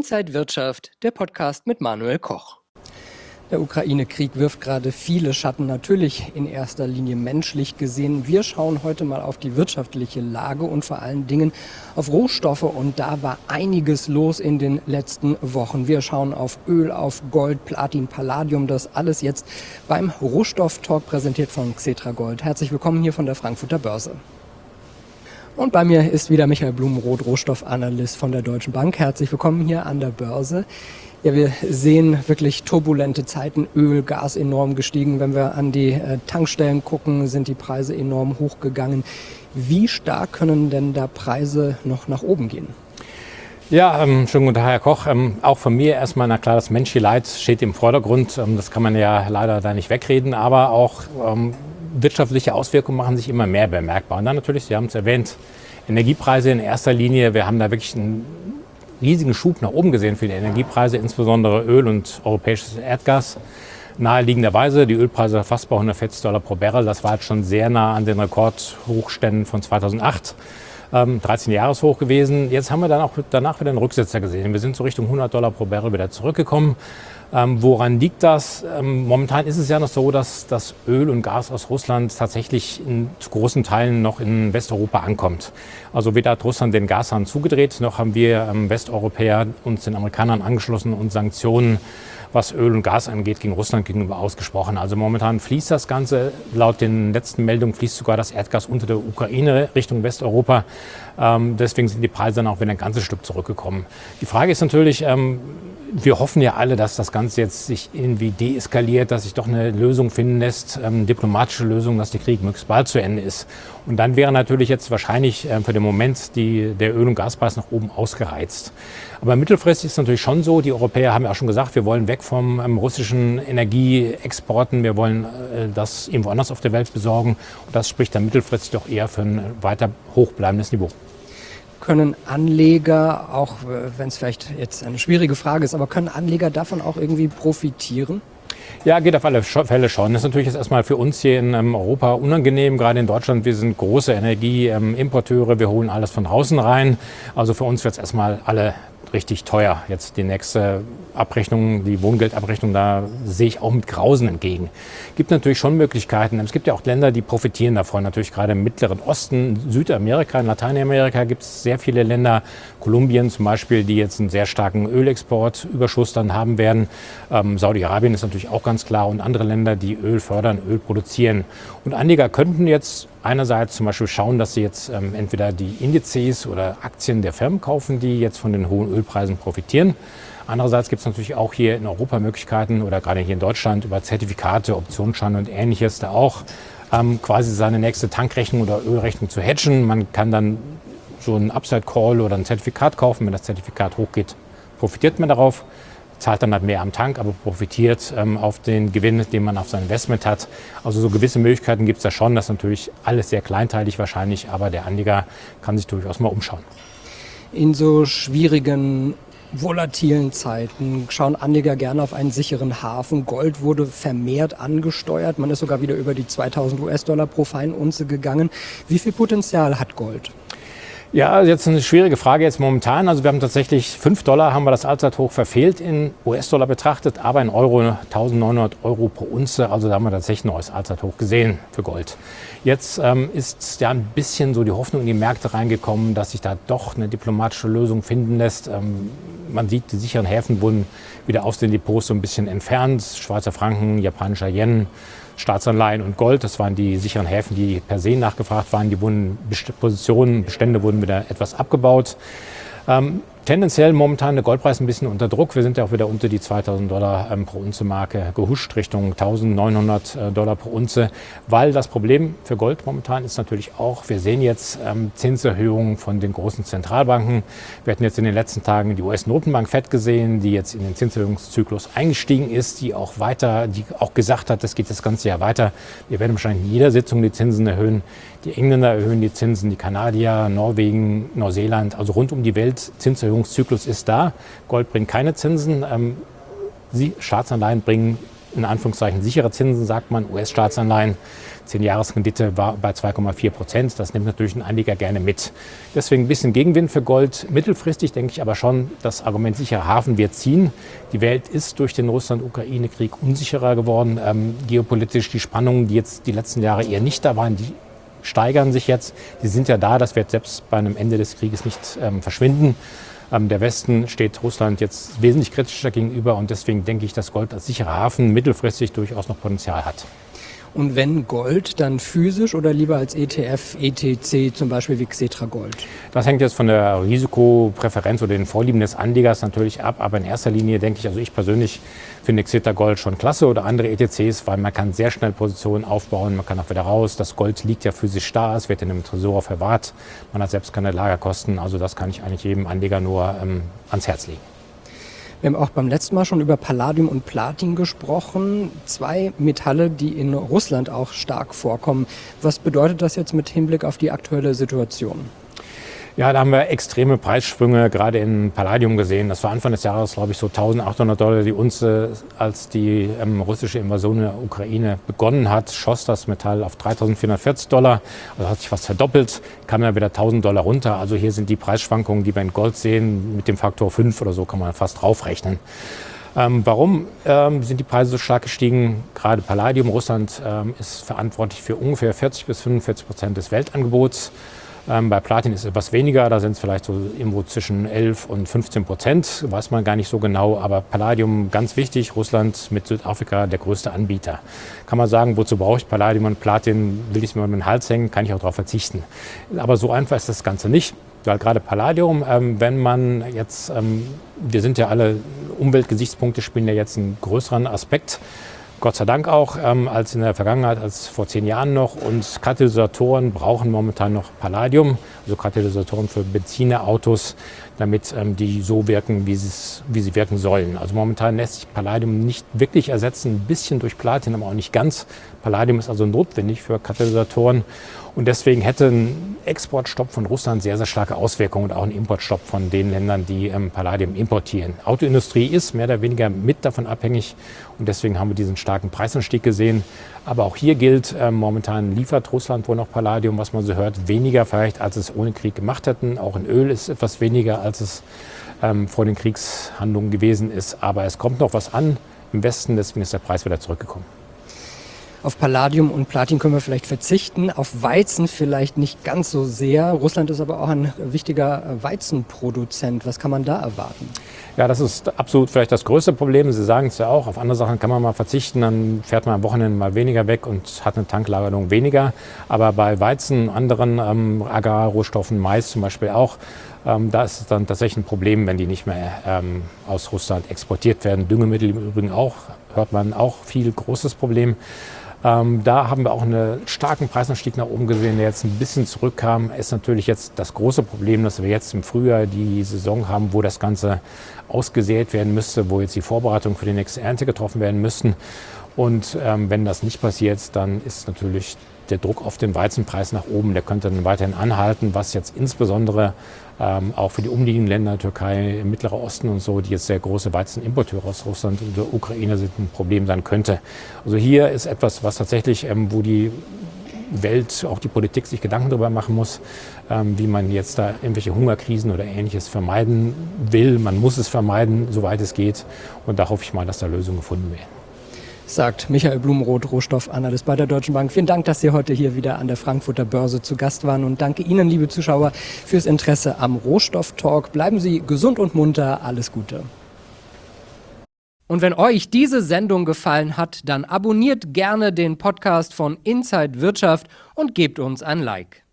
Inside Wirtschaft, der Podcast mit Manuel Koch. Der Ukraine-Krieg wirft gerade viele Schatten, natürlich in erster Linie menschlich gesehen. Wir schauen heute mal auf die wirtschaftliche Lage und vor allen Dingen auf Rohstoffe. Und da war einiges los in den letzten Wochen. Wir schauen auf Öl, auf Gold, Platin, Palladium. Das alles jetzt beim Rohstoff-Talk präsentiert von Xetra Gold. Herzlich willkommen hier von der Frankfurter Börse. Und bei mir ist wieder Michael Blumenroth, Rohstoffanalyst von der Deutschen Bank. Herzlich willkommen hier an der Börse. Ja, wir sehen wirklich turbulente Zeiten. Öl, Gas enorm gestiegen. Wenn wir an die Tankstellen gucken, sind die Preise enorm hochgegangen. Wie stark können denn da Preise noch nach oben gehen? Ja, schönen guten Tag, Herr Koch. Auch von mir erstmal, na klar, das menschliche Leid steht im Vordergrund. Das kann man ja leider da nicht wegreden, aber auch wirtschaftliche Auswirkungen machen sich immer mehr bemerkbar. Und dann natürlich, Sie haben es erwähnt, Energiepreise in erster Linie. Wir haben da wirklich einen riesigen Schub nach oben gesehen für die Energiepreise, insbesondere Öl und europäisches Erdgas. Naheliegenderweise, die Ölpreise fast bei $140 pro Barrel. Das war jetzt schon sehr nah an den Rekordhochständen von 2008. 13-Jahreshoch gewesen. Jetzt haben wir dann auch danach wieder einen Rücksetzer gesehen. Wir sind so Richtung $100 pro Barrel wieder zurückgekommen. Woran liegt das? Momentan ist es ja noch so, dass das Öl und Gas aus Russland tatsächlich zu großen Teilen noch in Westeuropa ankommt. Also weder hat Russland den Gashahn zugedreht, noch haben wir Westeuropäer uns den Amerikanern angeschlossen und Sanktionen, was Öl und Gas angeht, gegen Russland gegenüber ausgesprochen. Also momentan fließt das Ganze. Laut den letzten Meldungen fließt sogar das Erdgas unter der Ukraine Richtung Westeuropa. Deswegen sind die Preise dann auch wieder ein ganzes Stück zurückgekommen. Die Frage ist natürlich, wir hoffen ja alle, dass das Ganze jetzt sich irgendwie deeskaliert, dass sich doch eine Lösung finden lässt, diplomatische Lösung, dass der Krieg möglichst bald zu Ende ist. Und dann wäre natürlich jetzt wahrscheinlich für den Moment der Öl- und Gaspreis nach oben ausgereizt. Aber mittelfristig ist es natürlich schon so, die Europäer haben ja auch schon gesagt, wir wollen weg vom russischen Energieexporten, wir wollen das irgendwo anders auf der Welt besorgen. Und das spricht dann mittelfristig doch eher für ein weiter hochbleibendes Niveau. Können Anleger, auch wenn es vielleicht jetzt eine schwierige Frage ist, aber können Anleger davon auch irgendwie profitieren? Ja, geht auf alle Fälle schon. Das ist natürlich jetzt erstmal für uns hier in Europa unangenehm, gerade in Deutschland. Wir sind große Energieimporteure, wir holen alles von draußen rein. Also für uns wird es erstmal alle richtig teuer. Jetzt die nächste Abrechnung, die Wohngeldabrechnung, da sehe ich auch mit Grausen entgegen. Gibt natürlich schon Möglichkeiten. Es gibt ja auch Länder, die profitieren davon. Natürlich gerade im Mittleren Osten, Südamerika, in Lateinamerika gibt es sehr viele Länder. Kolumbien zum Beispiel, die jetzt einen sehr starken Ölexportüberschuss dann haben werden. Saudi-Arabien ist natürlich auch ganz klar und andere Länder, die Öl fördern, Öl produzieren. Und Anleger könnten jetzt einerseits zum Beispiel schauen, dass sie jetzt entweder die Indizes oder Aktien der Firmen kaufen, die jetzt von den hohen Ölpreisen profitieren. Andererseits gibt es natürlich auch hier in Europa Möglichkeiten oder gerade hier in Deutschland über Zertifikate, Optionsscheine und Ähnliches da auch quasi seine nächste Tankrechnung oder Ölrechnung zu hedgen. Man kann dann so einen Upside-Call oder ein Zertifikat kaufen. Wenn das Zertifikat hochgeht, profitiert man darauf. Zahlt dann halt mehr am Tank, aber profitiert auf den Gewinn, den man auf sein Investment hat. Also so gewisse Möglichkeiten gibt es da schon. Das ist natürlich alles sehr kleinteilig wahrscheinlich, aber der Anleger kann sich durchaus mal umschauen. In so schwierigen, volatilen Zeiten schauen Anleger gerne auf einen sicheren Hafen. Gold wurde vermehrt angesteuert. Man ist sogar wieder über die 2.000 US-Dollar pro Feinunze gegangen. Wie viel Potenzial hat Gold? Ja, jetzt eine schwierige Frage jetzt momentan. Also wir haben tatsächlich $5 haben wir das Allzeithoch verfehlt in US-Dollar betrachtet, aber in Euro 1.900 Euro pro Unze. Also da haben wir tatsächlich ein neues Allzeithoch gesehen für Gold. Jetzt ist ja ein bisschen so die Hoffnung in die Märkte reingekommen, dass sich da doch eine diplomatische Lösung finden lässt. Man sieht, die sicheren Häfen wurden wieder aus den Depots so ein bisschen entfernt. Schweizer Franken, japanischer Yen, Staatsanleihen und Gold, das waren die sicheren Häfen, die per se nachgefragt waren. Die Bestände wurden wieder etwas abgebaut. Tendenziell momentan der Goldpreis ein bisschen unter Druck. Wir sind ja auch wieder unter die $2.000 pro Unze Marke gehuscht, Richtung $1.900 pro Unze. Weil das Problem für Gold momentan ist natürlich auch, wir sehen jetzt Zinserhöhungen von den großen Zentralbanken. Wir hatten jetzt in den letzten Tagen die US-Notenbank FED gesehen, die jetzt in den Zinserhöhungszyklus eingestiegen ist, die auch gesagt hat, das geht das ganze Jahr weiter. Wir werden wahrscheinlich in jeder Sitzung die Zinsen erhöhen. Die Engländer erhöhen die Zinsen, die Kanadier, Norwegen, Neuseeland, also rund um die Welt. Zinserhöhungszyklus ist da. Gold bringt keine Zinsen. Staatsanleihen bringen in Anführungszeichen sichere Zinsen, sagt man, US-Staatsanleihen. 10-Jahres-Rendite war bei 2,4%. Das nimmt natürlich ein Anleger gerne mit. Deswegen ein bisschen Gegenwind für Gold. Mittelfristig denke ich aber schon, das Argument sicherer Hafen wird ziehen. Die Welt ist durch den Russland-Ukraine-Krieg unsicherer geworden. Geopolitisch die Spannungen, die jetzt die letzten Jahre eher nicht da waren, die steigern sich jetzt. Die sind ja da, das wird selbst bei einem Ende des Krieges nicht verschwinden. Der Westen steht Russland jetzt wesentlich kritischer gegenüber und deswegen denke ich, dass Gold als sicherer Hafen mittelfristig durchaus noch Potenzial hat. Und wenn Gold, dann physisch oder lieber als ETF, ETC, zum Beispiel wie Xetra Gold? Das hängt jetzt von der Risikopräferenz oder den Vorlieben des Anlegers natürlich ab. Aber in erster Linie denke ich, also ich persönlich finde Xetra Gold schon klasse oder andere ETCs, weil man kann sehr schnell Positionen aufbauen, man kann auch wieder raus. Das Gold liegt ja physisch da, es wird in einem Tresor verwahrt. Man hat selbst keine Lagerkosten, also das kann ich eigentlich jedem Anleger nur ans Herz legen. Wir haben auch beim letzten Mal schon über Palladium und Platin gesprochen. 2 Metalle, die in Russland auch stark vorkommen. Was bedeutet das jetzt mit Hinblick auf die aktuelle Situation? Ja, da haben wir extreme Preisschwünge gerade in Palladium gesehen. Das war Anfang des Jahres, glaube ich, so $1.800 die Unze. Als die russische Invasion in der Ukraine begonnen hat, schoss das Metall auf $3.440. Also hat sich fast verdoppelt, kam dann wieder $1.000 runter. Also hier sind die Preisschwankungen, die wir in Gold sehen, mit dem Faktor 5 oder so kann man fast draufrechnen. Warum sind die Preise so stark gestiegen? Gerade Palladium, Russland ist verantwortlich für ungefähr 40-45% des Weltangebots. Bei Platin ist es etwas weniger, da sind es vielleicht so irgendwo zwischen 11 und 15%, weiß man gar nicht so genau. Aber Palladium ganz wichtig, Russland mit Südafrika der größte Anbieter. Kann man sagen, wozu brauche ich Palladium und Platin? Will ich es mir um den Hals hängen, kann ich auch darauf verzichten. Aber so einfach ist das Ganze nicht. Weil gerade Palladium, wenn man jetzt, wir sind ja alle, Umweltgesichtspunkte spielen ja jetzt einen größeren Aspekt. Gott sei Dank auch, als in der Vergangenheit, als vor 10 Jahren noch. Und Katalysatoren brauchen momentan noch Palladium, also Katalysatoren für Benzinerautos, damit die so wirken, wie sie wirken sollen. Also momentan lässt sich Palladium nicht wirklich ersetzen, ein bisschen durch Platin, aber auch nicht ganz. Palladium ist also notwendig für Katalysatoren. Und deswegen hätte ein Exportstopp von Russland sehr, sehr starke Auswirkungen und auch ein Importstopp von den Ländern, die Palladium importieren. Autoindustrie ist mehr oder weniger mit davon abhängig und deswegen haben wir diesen starken Preisanstieg gesehen. Aber auch hier gilt, momentan liefert Russland wohl noch Palladium, was man so hört, weniger vielleicht, als es ohne Krieg gemacht hätten. Auch in Öl ist etwas weniger, als es vor den Kriegshandlungen gewesen ist. Aber es kommt noch was an im Westen, deswegen ist der Preis wieder zurückgekommen. Auf Palladium und Platin können wir vielleicht verzichten, auf Weizen vielleicht nicht ganz so sehr. Russland ist aber auch ein wichtiger Weizenproduzent. Was kann man da erwarten? Ja, das ist absolut vielleicht das größte Problem. Sie sagen es ja auch, auf andere Sachen kann man mal verzichten, dann fährt man am Wochenende mal weniger weg und hat eine Tanklagerung weniger. Aber bei Weizen, anderen Agrarrohstoffen, Mais zum Beispiel auch, da ist es dann tatsächlich ein Problem, wenn die nicht mehr aus Russland exportiert werden. Düngemittel im Übrigen auch, hört man auch viel, großes Problem. Da haben wir auch einen starken Preisanstieg nach oben gesehen, der jetzt ein bisschen zurückkam. Ist natürlich jetzt das große Problem, dass wir jetzt im Frühjahr die Saison haben, wo das Ganze ausgesät werden müsste, wo jetzt die Vorbereitungen für die nächste Ernte getroffen werden müssten. Und wenn das nicht passiert, dann ist natürlich der Druck auf den Weizenpreis nach oben, der könnte dann weiterhin anhalten, was jetzt insbesondere auch für die umliegenden Länder, Türkei, Mittlerer Osten und so, die jetzt sehr große Weizenimporteure aus Russland und der Ukraine sind, ein Problem sein könnte. Also hier ist etwas, was tatsächlich, wo die Welt, auch die Politik sich Gedanken darüber machen muss, wie man jetzt da irgendwelche Hungerkrisen oder Ähnliches vermeiden will. Man muss es vermeiden, soweit es geht. Und da hoffe ich mal, dass da Lösungen gefunden werden. Sagt Michael Blumenroth, Rohstoffanalyst bei der Deutschen Bank. Vielen Dank, dass Sie heute hier wieder an der Frankfurter Börse zu Gast waren und danke Ihnen, liebe Zuschauer, fürs Interesse am Rohstofftalk. Bleiben Sie gesund und munter. Alles Gute. Und wenn euch diese Sendung gefallen hat, dann abonniert gerne den Podcast von Inside Wirtschaft und gebt uns ein Like.